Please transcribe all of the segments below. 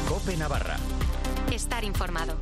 COPE Navarra. Estar informado.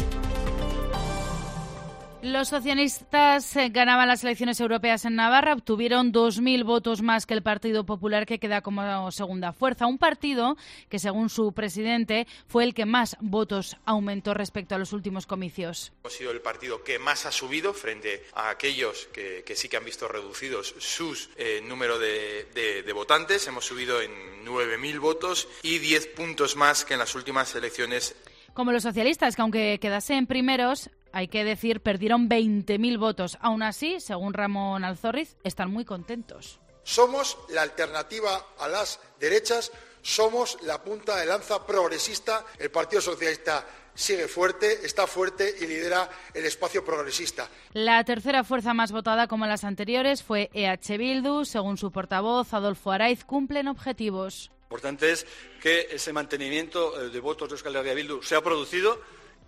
Los socialistas ganaban las elecciones europeas en Navarra, obtuvieron 2.000 votos más que el Partido Popular, que queda como segunda fuerza. Un partido que, según su presidente, fue el que más votos aumentó respecto a los últimos comicios. Hemos sido el partido que más ha subido frente a aquellos que sí que han visto reducidos sus número de votantes. Hemos subido en 9.000 votos y 10 puntos más que en las últimas elecciones. Como los socialistas, que aunque quedasen primeros, hay que decir, perdieron 20.000 votos. Aún así, según Ramón Alzorriz, están muy contentos. Somos la alternativa a las derechas, somos la punta de lanza progresista. El Partido Socialista sigue fuerte, está fuerte y lidera el espacio progresista. La tercera fuerza más votada, como en las anteriores, fue EH Bildu. Según su portavoz, Adolfo Araiz, cumplen objetivos. Lo importante es que ese mantenimiento de votos de Euskal Herria Bildu se ha producido.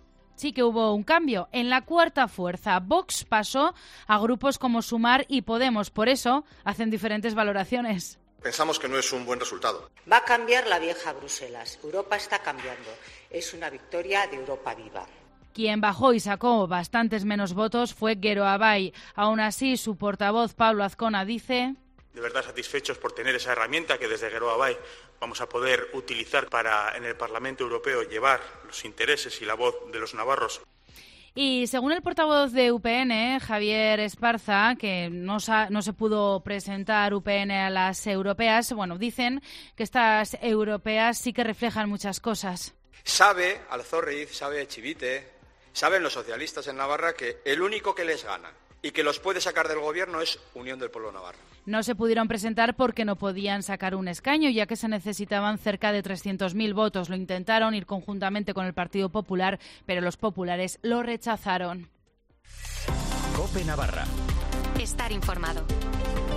Sí que hubo un cambio. En la cuarta fuerza, Vox pasó a grupos como Sumar y Podemos. Por eso hacen diferentes valoraciones. Pensamos que no es un buen resultado. Va a cambiar la vieja Bruselas. Europa está cambiando. Es una victoria de Europa viva. Quien bajó y sacó bastantes menos votos fue Geroa Bai. Aún así, su portavoz, Pablo Azcona, dice: De verdad satisfechos por tener esa herramienta que desde Geroa Bai vamos a poder utilizar para en el Parlamento Europeo llevar los intereses y la voz de los navarros. Y según el portavoz de UPN, Javier Esparza, que no se pudo presentar UPN a las europeas, bueno, dicen que estas europeas sí que reflejan muchas cosas. Sabe Alzorriz, sabe Chivite, saben los socialistas en Navarra que el único que les gana y que los puede sacar del gobierno es Unión del Pueblo Navarro. No se pudieron presentar porque no podían sacar un escaño, ya que se necesitaban cerca de 300.000 votos. Lo intentaron ir conjuntamente con el Partido Popular, pero los populares lo rechazaron. COPE Navarra. Estar informado.